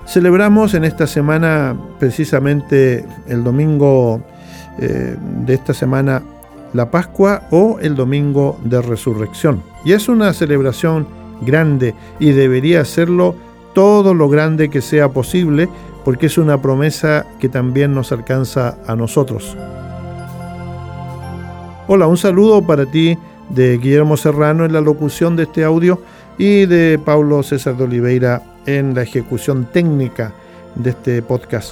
Celebramos en esta semana, precisamente el domingo de esta semana, la Pascua o el domingo de Resurrección. Y es una celebración grande y debería serlo todo lo grande que sea posible, porque es una promesa que también nos alcanza a nosotros. Hola, un saludo para ti de Guillermo Serrano en la locución de este audio y de Paulo César de Oliveira en la ejecución técnica de este podcast.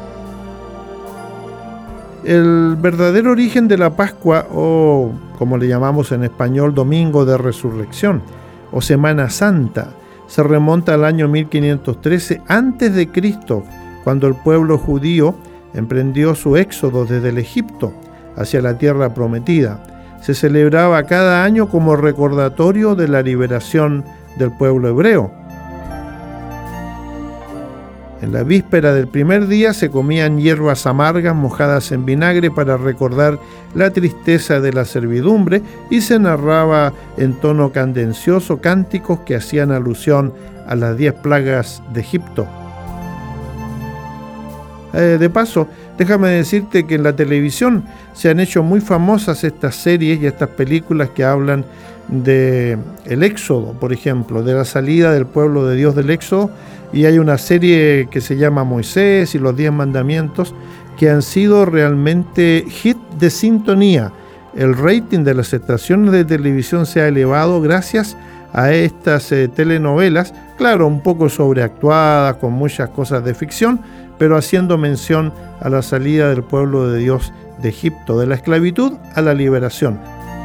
El verdadero origen de la Pascua, o como le llamamos en español, Domingo de Resurrección, o Semana Santa, se remonta al año 1513 a.C., cuando el pueblo judío emprendió su éxodo desde el Egipto hacia la tierra prometida. Se celebraba cada año como recordatorio de la liberación del pueblo hebreo. En la víspera del primer día se comían hierbas amargas mojadas en vinagre para recordar la tristeza de la servidumbre y se narraba en tono cadencioso cánticos que hacían alusión a las 10 plagas de Egipto. De paso, déjame decirte que en la televisión se han hecho muy famosas estas series y estas películas que hablan de el Éxodo, por ejemplo, de la salida del pueblo de Dios del Éxodo, y hay una serie que se llama Moisés y los 10 mandamientos que han sido realmente hit de sintonía. El rating de las estaciones de televisión se ha elevado gracias a estas telenovelas, claro, un poco sobreactuadas, con muchas cosas de ficción, pero haciendo mención a la salida del pueblo de Dios de Egipto, de la esclavitud a la liberación.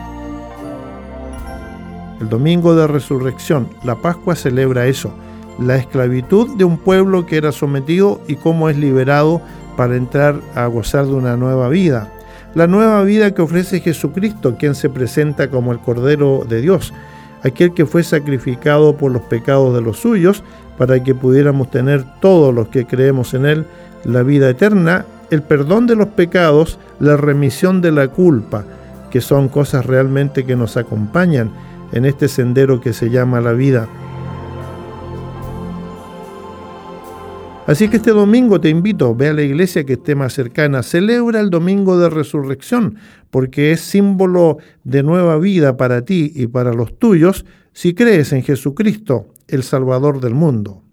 El domingo de Resurrección, la Pascua, celebra eso, la esclavitud de un pueblo que era sometido y cómo es liberado para entrar a gozar de una nueva vida. La nueva vida que ofrece Jesucristo, quien se presenta como el Cordero de Dios, aquel que fue sacrificado por los pecados de los suyos, para que pudiéramos tener todos los que creemos en Él la vida eterna, el perdón de los pecados, la remisión de la culpa, que son cosas realmente que nos acompañan en este sendero que se llama la vida. Así que este domingo te invito, ve a la iglesia que esté más cercana, celebra el domingo de Resurrección, porque es símbolo de nueva vida para ti y para los tuyos, si crees en Jesucristo, el Salvador del mundo.